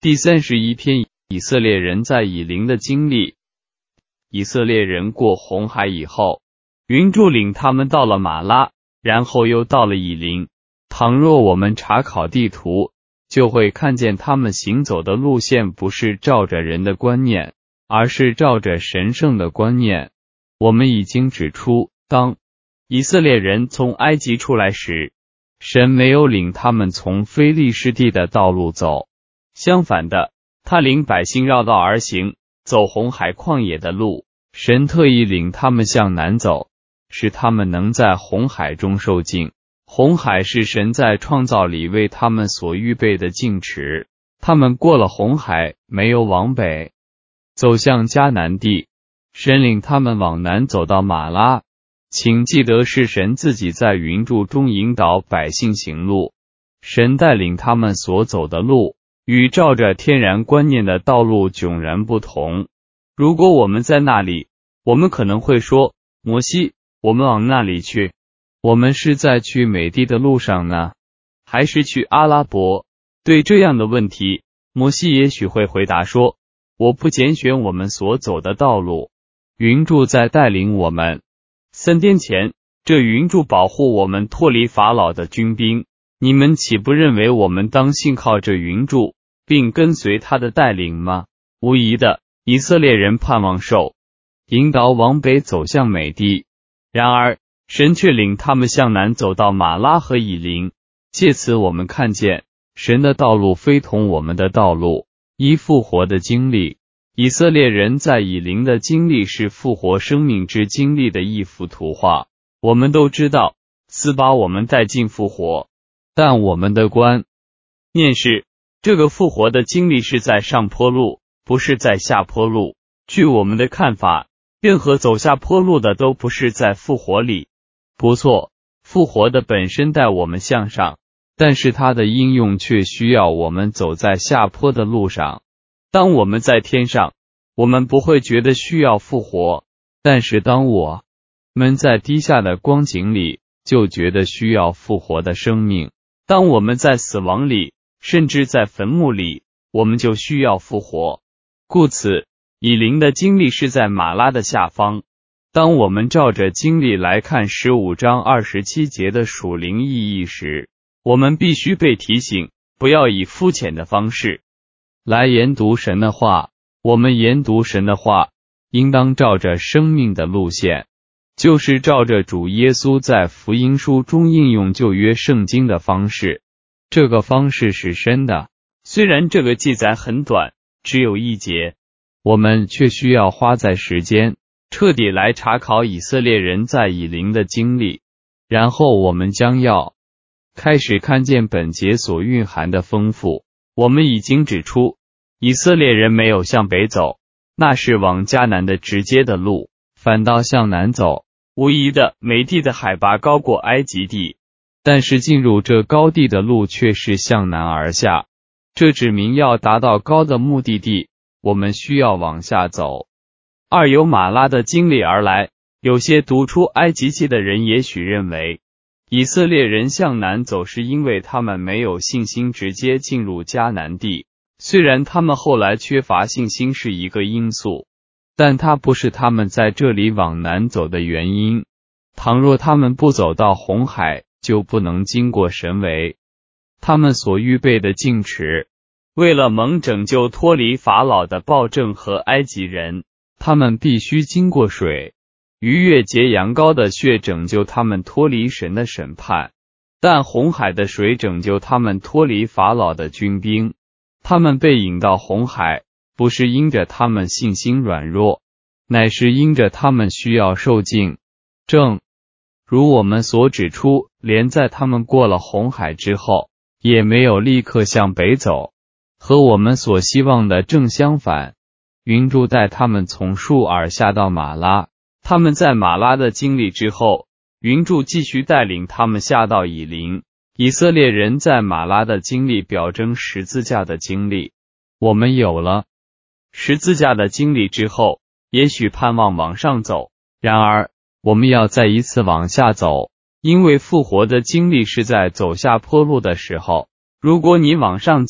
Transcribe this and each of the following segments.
第31篇，以色列人在以琳的经历。以色列人过红海以后，云柱领他们到了马拉，然后又到了以琳。倘若我们查考地图，就会看见他们行走的路线不是照着人的观念，而是照着神圣的观念。我们已经指出，当以色列人从埃及出来时，神没有领他们从非利士地的道路走，相反的，他领百姓绕道而行，走红海旷野的路。神特意领他们向南走，使他们能在红海中受浸。红海是神在创造里为他们所预备的净池。他们过了红海，没有往北，走向迦南地。神领他们往南走到马拉。请记得是神自己在云柱中引导百姓行路。神带领他们所走的路，与照着天然观念的道路迥然不同。如果我们在那里，我们可能会说，摩西，我们往那里去？我们是在去美地的路上呢，还是去阿拉伯？对这样的问题，摩西也许会回答说，我不拣选我们所走的道路，云柱在带领我们。3天前，这云柱保护我们脱离法老的军兵，你们岂不认为我们当信靠这云柱，并跟随他的带领吗？无疑的，以色列人盼望受引导往北走向美地，然而神却领他们向南走到马拉和以琳。借此我们看见神的道路非同我们的道路。一复活的经历。以色列人在以琳的经历是复活生命之经历的一幅图画。我们都知道，死把我们带进复活，但我们的观念是，这个复活的经历是在上坡路，不是在下坡路。据我们的看法，任何走下坡路的都不是在复活里。不错，复活的本身带我们向上，但是它的应用却需要我们走在下坡的路上。当我们在天上，我们不会觉得需要复活，但是当我们在低下的光景里，就觉得需要复活的生命。当我们在死亡里，甚至在坟墓里，我们就需要复活。故此，以琳的经历是在马拉的下方。当我们照着经历来看15章27节的属灵意义时，我们必须被提醒，不要以肤浅的方式来研读神的话。我们研读神的话，应当照着生命的路线，就是照着主耶稣在福音书中应用旧约圣经的方式。这个方式是深的，虽然这个记载很短，只有1节，我们却需要花在时间，彻底来查考以色列人在以琳的经历。然后我们将要开始看见本节所蕴含的丰富。我们已经指出，以色列人没有向北走，那是往迦南的直接的路，反倒向南走。无疑的，美地的海拔高过埃及地，但是进入这高地的路却是向南而下。这指明要达到高的目的地，我们需要往下走。由马拉的经历而来，有些读出埃及记的人也许认为，以色列人向南走是因为他们没有信心直接进入迦南地。虽然他们后来缺乏信心是一个因素，但它不是他们在这里往南走的原因。倘若他们不走到红海，就不能经过神为他们所预备的净池。为了蒙拯救脱离法老的暴政和埃及人，他们必须经过水，逾越节羊羔的血拯救他们脱离神的审判，但红海的水拯救他们脱离法老的军兵。他们被引到红海，不是因着他们信心软弱，乃是因着他们需要受浸。正如我们所指出，连在他们过了红海之后，也没有立刻向北走，和我们所希望的正相反。云柱带他们从述尔下到马拉，他们在马拉的经历之后，云柱继续带领他们下到以琳。以色列人在马拉的经历表征十字架的经历。我们有了十字架的经历之后，也许盼望往上走，然而我们要再一次往下走，因为复活的经历是在走下坡路的时候。如果你往上走，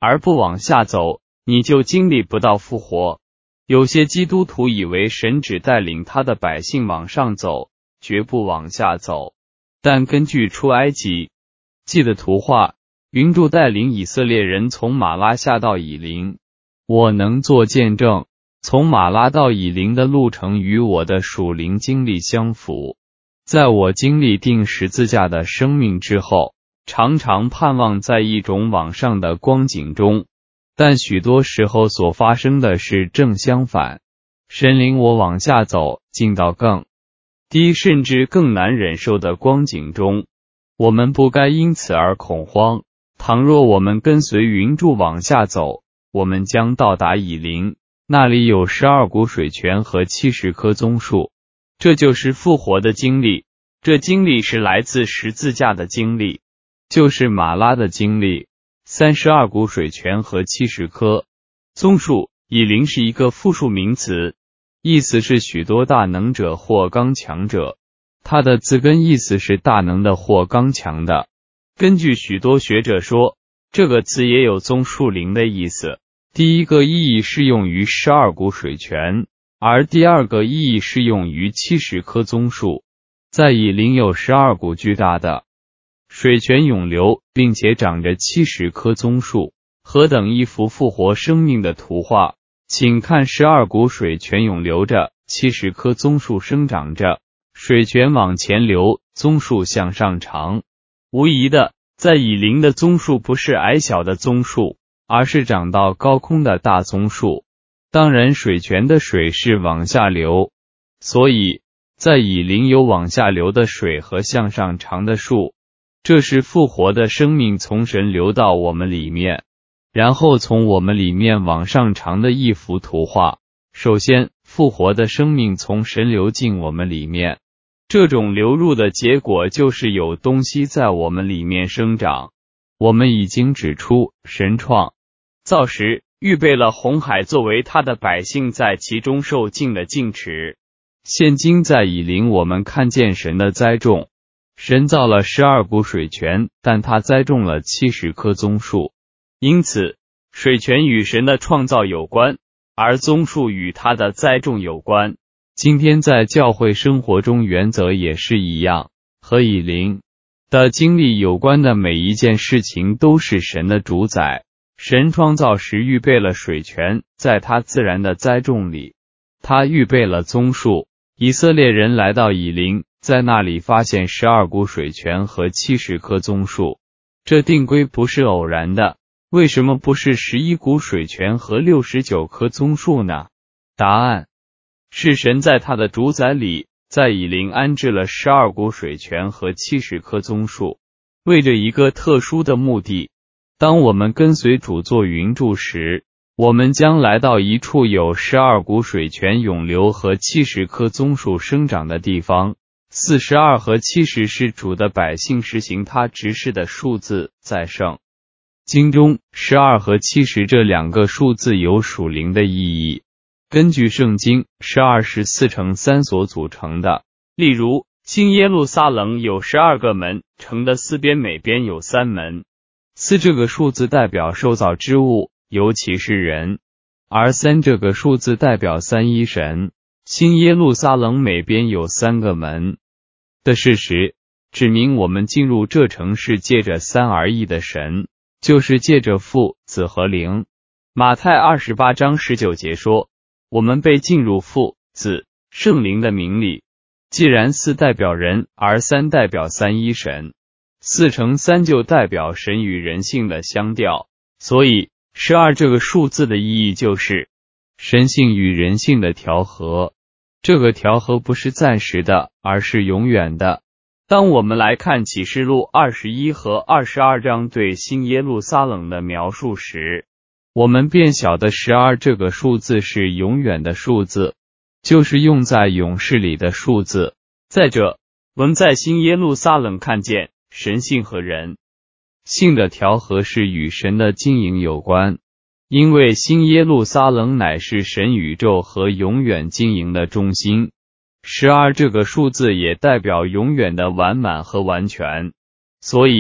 而不往下走，你就经历不到复活。有些基督徒以为神只带领他的百姓往上走，绝不往下走。但根据出埃及记的图画，云柱带领以色列人从马拉下到以琳。我能做见证，从马拉到以琳的路程与我的属灵经历相符。在我经历钉十字架的生命之后，常常盼望在一种往上的光景中，但许多时候所发生的是正相反。神领我往下走，进到更低甚至更难忍受的光景中。我们不该因此而恐慌。倘若我们跟随云柱往下走，我们将到达以琳，那里有12股水泉和70棵棕树。这就是复活的经历。这经历是来自十字架的经历，就是马拉的经历。32股水泉和70棵棕树。以琳是一个复数名词，意思是许多大能者或刚强者。它的字根意思是大能的或刚强的。根据许多学者说，这个词也有棕树林的意思。第一个意义适用于12股水泉，而第二个意义适用于70棵棕树。在以琳有12股巨大的水泉涌流，并且长着70棵棕树。何等一幅复活生命的图画！请看12股水泉涌流着，70棵棕树生长着，水泉往前流，棕树向上长。无疑的，在以琳的棕树不是矮小的棕树，而是长到高空的大棕树。当然，水泉的水是往下流，所以在以琳有往下流的水和向上长的树。这是复活的生命从神流到我们里面，然后从我们里面往上长的一幅图画。首先，复活的生命从神流进我们里面，这种流入的结果就是有东西在我们里面生长。我们已经指出，神创造时预备了红海作为他的百姓在其中受尽的禁止。现今在以琳我们看见神的栽种。神造了12股水泉，但他栽种了70棵棕树。因此，水泉与神的创造有关，而棕树与他的栽种有关。今天在教会生活中原则也是一样，和以琳的经历有关的每一件事情都是神的主宰。神创造时预备了水泉，在他自然的栽种里，他预备了棕树。以色列人来到以琳，在那里发现12股水泉和70棵棕树。这定规不是偶然的。为什么不是11股水泉和69棵棕树呢？答案是神在他的主宰里，在以琳安置了12股水泉和70棵棕树，为着一个特殊的目的。当我们跟随主做云柱时，我们将来到一处有12股水泉涌流和70棵棕树生长的地方。42和70是主的百姓实行他执事的数字，在圣经中12和70这两个数字有属灵的意义。根据圣经，12是4乘3所组成的。例如，新耶路撒冷有12个门，城的4边每边有3门。4这个数字代表受造之物，尤其是人，而3这个数字代表三一神。新耶路撒冷每边有3个门的事实，指明我们进入这城是借着三而一的神，就是借着父、子和灵。马太28章19节说，我们被进入父、子、圣灵的名里。既然4代表人，而3代表三一神，4乘3就代表神与人性的相调，所以12这个数字的意义就是神性与人性的调和。这个调和不是暂时的，而是永远的。当我们来看启示录21和22章对新耶路撒冷的描述时，我们便晓得12这个数字是永远的数字，就是用在勇士里的数字。再者，我们在新耶路撒冷看见神性和人性的调和是与神的经营有关，因为新耶路撒冷乃是神宇宙和永远经营的中心。12这个数字也代表永远的完满和完全，所以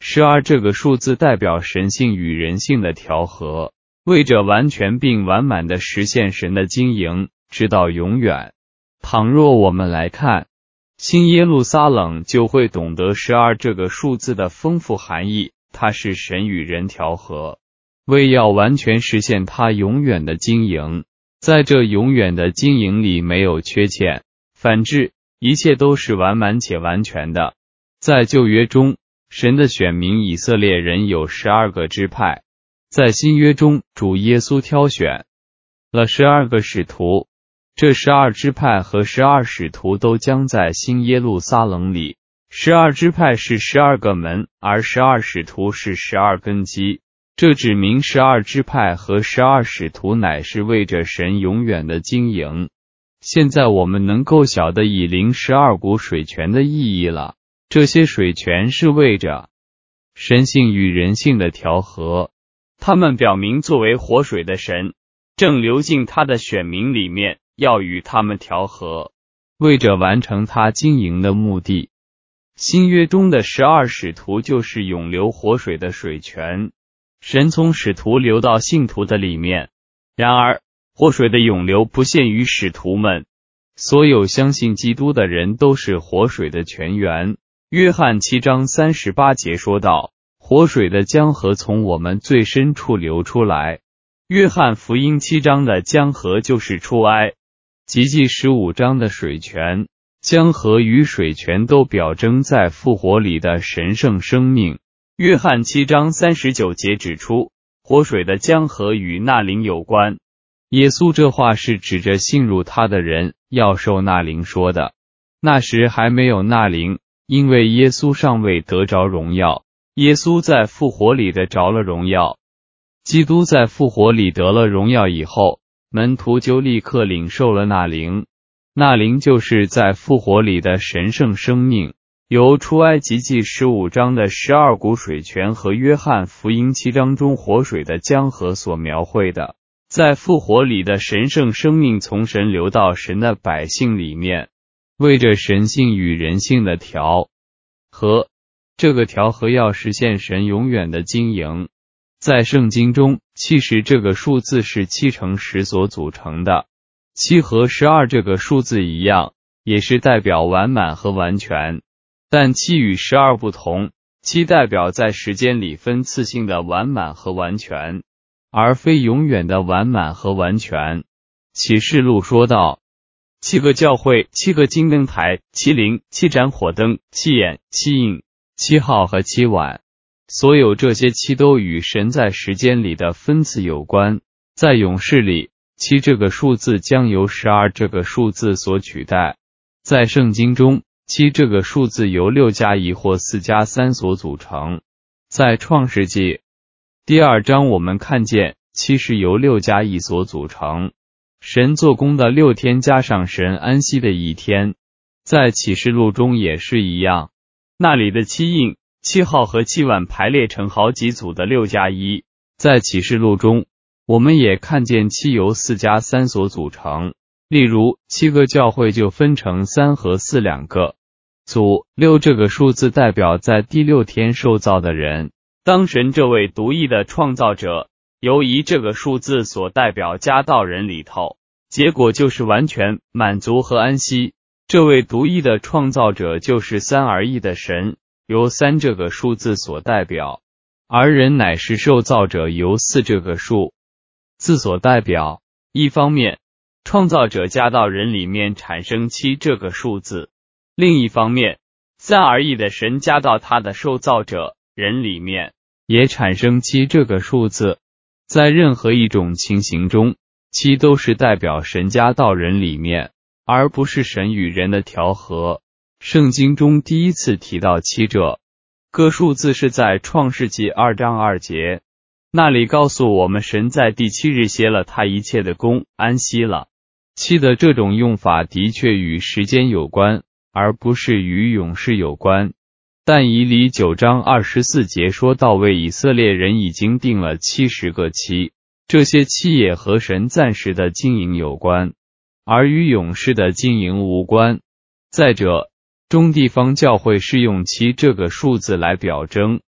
12这个数字代表神性与人性的调和，为着完全并完满的实现神的经营，直到永远。倘若我们来看新耶路撒冷，就会懂得12这个数字的丰富含义，它是神与人调和，为要完全实现它永远的经营。在这永远的经营里没有缺欠，反之，一切都是完满且完全的。在旧约中，神的选民以色列人有12个支派，在新约中，主耶稣挑选了12个使徒，这12支派和12使徒都将在新耶路撒冷里。12支派是12个门，而12使徒是12根基。这指明12支派和12使徒乃是为着神永远的经营。现在我们能够晓得以灵12股水泉的意义了。这些水泉是为着神性与人性的调和，它们表明作为活水的神正流进他的选民里面，要与他们调和，为着完成他经营的目的。新约中的12使徒就是永流活水的水泉，神从使徒流到信徒的里面。然而，活水的永流不限于使徒们，所有相信基督的人都是活水的泉源。约翰7章38节说道，活水的江河从我们最深处流出来。约翰福音7章的江河就是出埃及记15章的水泉。江河与水泉都表征在复活里的神圣生命。约翰7章39节指出，活水的江河与那灵有关。耶稣这话是指着信入他的人要受那灵说的。那时还没有那灵，因为耶稣尚未得着荣耀。耶稣在复活里得着了荣耀。基督在复活里得了荣耀以后，门徒就立刻领受了那灵。那灵就是在复活里的神圣生命，由出埃及记15章的12股水泉和约翰福音7章中活水的江河所描绘的。在复活里的神圣生命从神流到神的百姓里面，为着神性与人性的调和。这个调和要实现神永远的经营。在圣经中，70这个数字是7乘10所组成的。7和12这个数字一样，也是代表完满和完全。但7与12不同，7代表在时间里分次性的完满和完全，而非永远的完满和完全。启示录说道，7个教会，7个金灯台，7灵，7盏火灯，7眼，7印，7号和7碗。所有这些7都与神在时间里的分次有关。在勇士里，7这个数字将由12这个数字所取代。在圣经中，7这个数字由6加1或4加3所组成。在创世纪第2章我们看见7是由6加1所组成。神做工的6天加上神安息的1天。在启示录中也是一样，那里的7印、7号和7碗排列成好几组的6加1。在启示录中，我们也看见7由4加3所组成。例如7个教会就分成3和4两个组。6这个数字代表在第6天受造的人。当神这位独一的创造者由以这个数字所代表加到人里头，结果就是完全满足和安息。这位独一的创造者就是3而一的神，由3这个数字所代表，而人乃是受造者，由4这个数字所代表。一方面，创造者加到人里面产生7这个数字；另一方面，3而一的神加到他的受造者人里面，也产生7这个数字。在任何一种情形中，7都是代表神加到人里面，而不是神与人的调和。圣经中第一次提到7这个数字是在创世纪2章2节，那里告诉我们神在第7日歇了他一切的工，安息了。7的这种用法的确与时间有关，而不是与永世有关。但以理9章24节说到，为以色列人已经定了70个7，这些7也和神暂时的经营有关，而与永世的经营无关。再者，中地方教会是用7这个数字来表征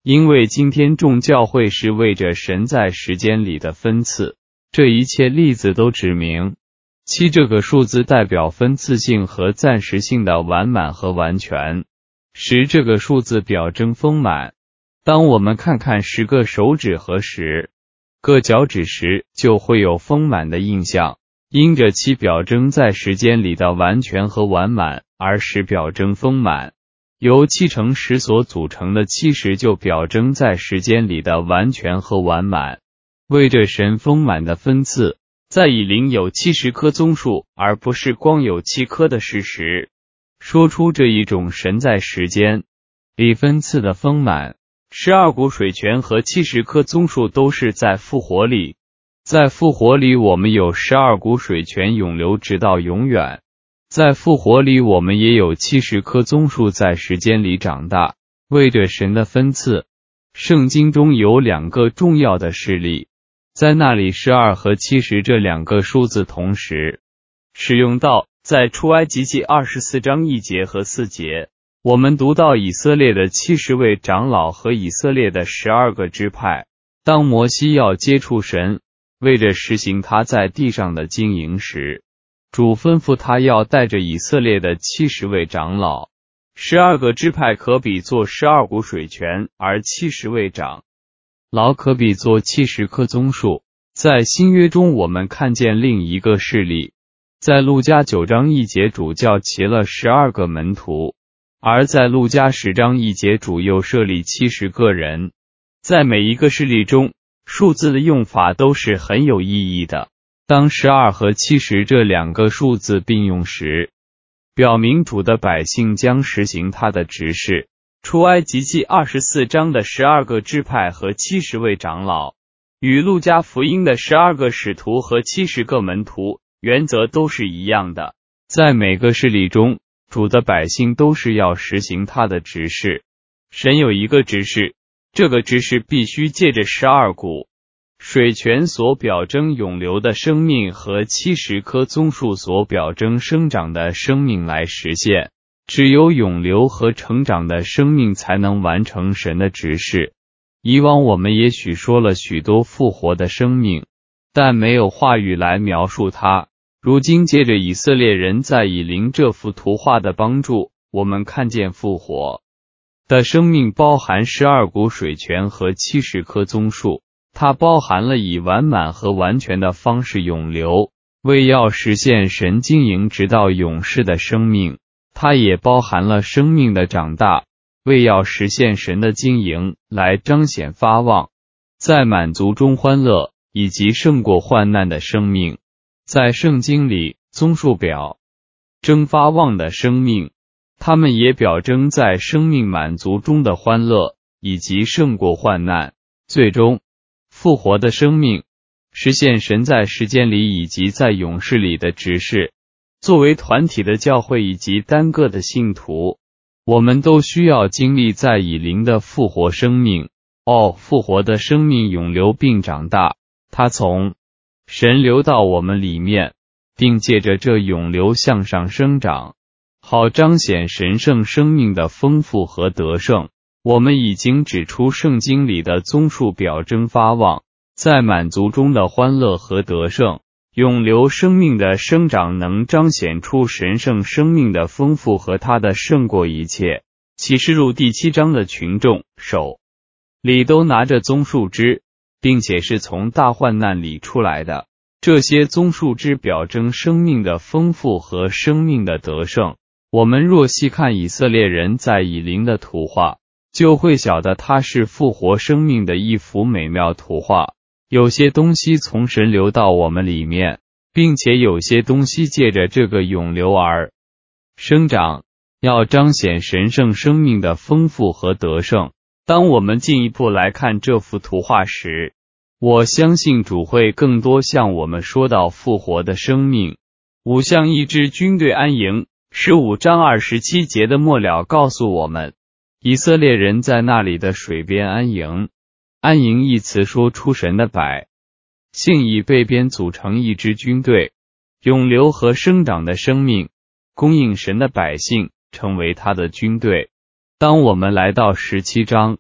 因为今天众教会是为着神在时间里的分次，这一切例子都指明7这个数字代表分次性和暂时性的完满和完全，10这个数字表征丰满。当我们看看10个手指和10个脚趾时，就会有丰满的印象，因着7表征在时间里的完全和完满，而10表征丰满。由7乘10所组成的70就表征在时间里的完全和完满。为着神丰满的分次，在以灵有70棵棕树，而不是光有7棵的事实，说出这一种神在时间里分次的丰满。12股水泉和70棵棕树都是在复活里，在复活里我们有12股水泉永流直到永远，在复活里我们也有70棵棕树在时间里长大。为着神的分次，圣经中有2个重要的事例，在那里12和70这2个数字同时使用到，在出埃及记24章1节和4节，我们读到以色列的70位长老和以色列的12个支派，当摩西要接触神，为着实行他在地上的经营时，主吩咐他要带着以色列的70位长老。12个支派可比作12股水泉，而70位长老可比作70棵棕树。在新约中我们看见另一个事例，在路加9章1节主叫齐了12个门徒，而在路加10章1节主又设立70个人。在每一个事例中，数字的用法都是很有意义的。当12和70这2个数字并用时，表明主的百姓将实行他的职事。出埃及记24章的12个支派和70位长老，与路加福音的12个使徒和70个门徒，原则都是一样的。在每个事例中，主的百姓都是要实行他的职事。神有一个职事，这个职事必须借着12股水泉所表征永流的生命和70棵棕树所表征生长的生命来实现。只有永流和成长的生命才能完成神的职事。以往我们也许说了许多复活的生命，但没有话语来描述它。如今借着以色列人在以灵这幅图画的帮助，我们看见复活的生命包含12股水泉和70棵棕树，它包含了以完满和完全的方式永流，为要实现神经营直到永世的生命。它也包含了生命的长大，为要实现神的经营来彰显发旺，在满足中欢乐，以及胜过患难的生命。在圣经里，棕树表征发旺的生命，它们也表征在生命满足中的欢乐，以及胜过患难。最终，复活的生命实现神在时间里以及在永世里的职事。作为团体的教会以及单个的信徒，我们都需要经历在以灵的复活生命。复活的生命永流并长大，它从神流到我们里面，并借着这永流向上生长，好彰显神圣生命的丰富和得胜。我们已经指出圣经里的棕树表征发旺，在满足中的欢乐和得胜。永流生命的生长能彰显出神圣生命的丰富和它的胜过一切。启示录第7章的群众手里都拿着棕树枝，并且是从大患难里出来的。这些棕树枝表征生命的丰富和生命的得胜。我们若细看以色列人在以灵的图画，就会晓得它是复活生命的一幅美妙图画。有些东西从神流到我们里面，并且有些东西借着这个永流而生长，要彰显神圣生命的丰富和得胜。当我们进一步来看这幅图画时，我相信主会更多向我们说到复活的生命。5像一支军队安营，15章27节的末了告诉我们，以色列人在那里的水边安营。安营一词说出神的百姓以被编组成一支军队，永流和生长的生命供应神的百姓，成为他的军队。当我们来到17章，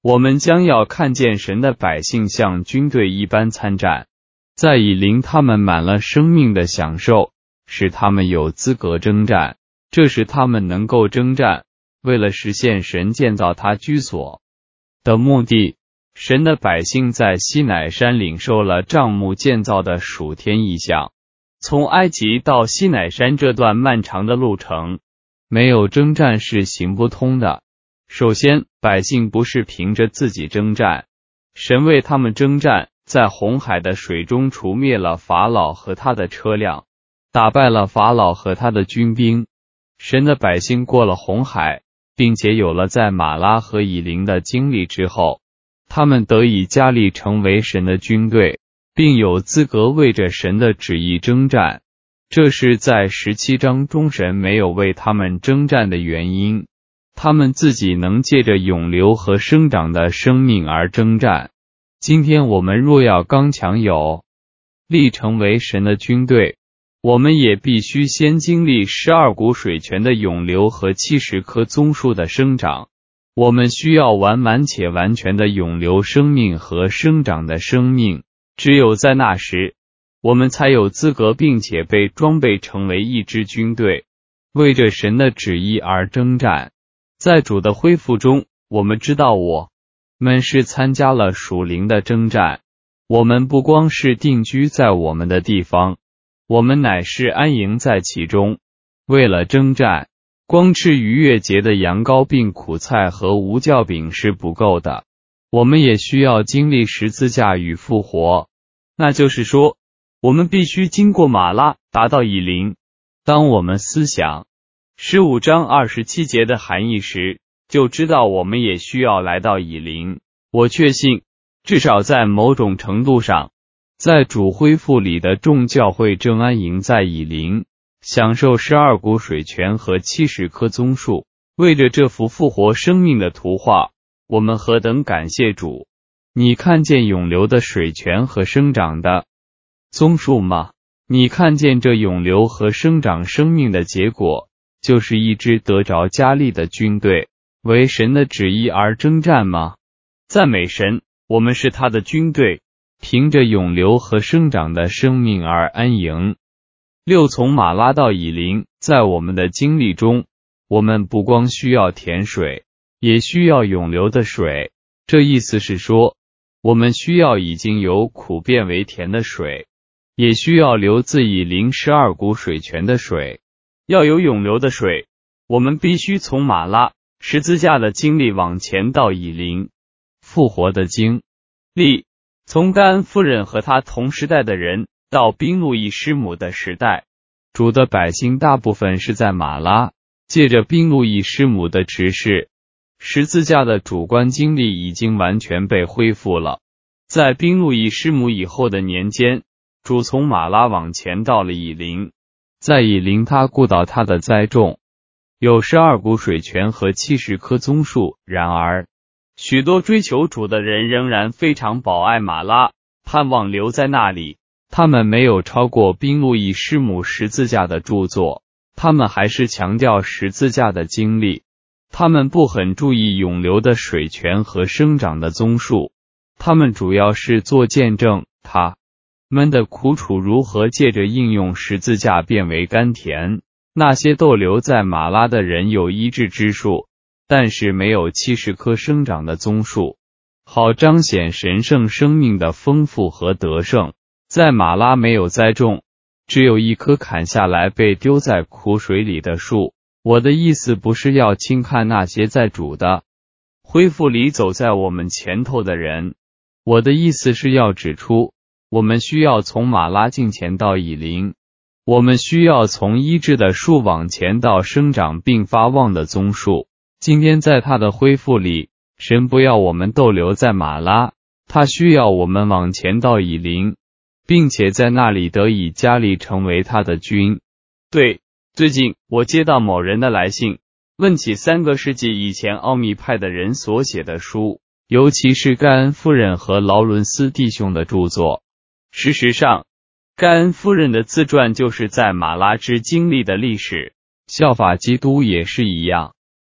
我们将要看见神的百姓像军队一般参战，在以琳他们满了生命的享受，使他们有资格征战，这使他们能够征战。为了实现神建造他居所的目的，神的百姓在西乃山领受了帐幕建造的属天异象。从埃及到西乃山这段漫长的路程，没有征战是行不通的。首先，百姓不是凭着自己征战，神为他们征战，在红海的水中除灭了法老和他的车辆，打败了法老和他的军兵。神的百姓过了红海，并且有了在马拉和以琳的经历之后，他们得以加力成为神的军队，并有资格为着神的旨意征战。这是在17章中神没有为他们征战的原因，他们自己能借着永留和生长的生命而征战。今天我们若要刚强有力成为神的军队，我们也必须先经历12股水泉的涌流和70棵棕树的生长。我们需要完满且完全的涌流生命和生长的生命，只有在那时，我们才有资格并且被装备成为一支军队，为着神的旨意而征战。在主的恢复中，我们知道我们是参加了属灵的征战。我们不光是定居在我们的地方，我们乃是安营在其中。为了征战，光吃逾越节的羊羔并苦菜和无酵饼是不够的，我们也需要经历十字架与复活。那就是说，我们必须经过马拉，达到以琳。当我们思想15章27节的含义时，就知道我们也需要来到以琳。我确信，至少在某种程度上，在主恢复里的众教会正安营在以琳，享受12股水泉和70棵棕树。为着这幅复活生命的图画，我们何等感谢主！你看见涌流的水泉和生长的棕树吗？你看见这涌流和生长生命的结果，就是一支得着加力的军队，为神的旨意而征战吗？赞美神，我们是他的军队，凭着涌流和生长的生命而安营。6从马拉到以琳，在我们的经历中，我们不光需要甜水，也需要涌流的水。这意思是说，我们需要已经由苦变为甜的水，也需要流自以琳12股水泉的水。要有涌流的水，我们必须从马拉十字架的经历往前到以琳复活的经历，从甘恩夫人和他同时代的人到宾路易师母的时代。主的百姓大部分是在马拉，借着宾路易师母的指示，十字架的主观经历已经完全被恢复了。在宾路易师母以后的年间，主从马拉往前到了以琳，在以琳他顾到他的栽种，有12股水泉和70棵棕树。然而，许多追求主的人仍然非常保爱马拉，盼望留在那里。他们没有超过宾路易师母十字架的著作，他们还是强调十字架的经历。他们不很注意涌流的水泉和生长的棕树，他们主要是做见证他们的苦楚如何借着应用十字架变为甘甜。那些逗留在马拉的人有医治之术，但是没有70棵生长的棕树，好彰显神圣生命的丰富和得胜。在马拉没有栽种，只有一棵砍下来被丢在苦水里的树。我的意思不是要轻看那些在主的恢复里走在我们前头的人，我的意思是要指出，我们需要从马拉进前到以琳，我们需要从医治的树往前到生长并发旺的棕树。今天在他的恢复里，神不要我们逗留在马拉，他需要我们往前到以琳，并且在那里得以加力成为他的军。对，最近我接到某人的来信，问起3个世纪以前奥秘派的人所写的书，尤其是盖恩夫人和劳伦斯弟兄的著作。事实上，盖恩夫人的自传就是在马拉之经历的历史，效法基督也是一样。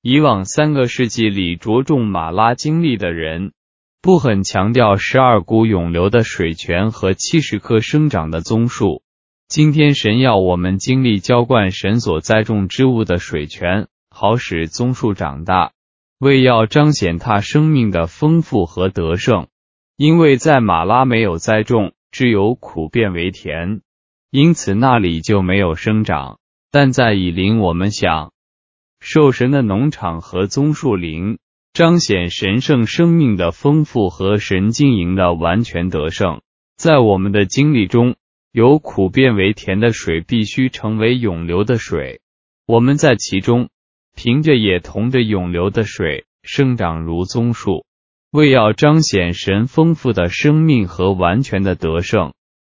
以往3个世纪里着重马拉经历的人，不很强调12股涌流的水泉和70棵生长的棕树。今天神要我们经历浇灌神所栽种之物的水泉，好使棕树长大，为要彰显他生命的丰富和得胜。因为在马拉没有栽种，只有苦变为甜，因此那里就没有生长。但在以琳，我们想受神的农场和棕树林，彰显神圣生命的丰富和神经营的完全得胜。在我们的经历中，由苦变为甜的水必须成为涌流的水，我们在其中凭着也同着涌流的水生长如棕树，为要彰显神丰富的生命和完全的得胜。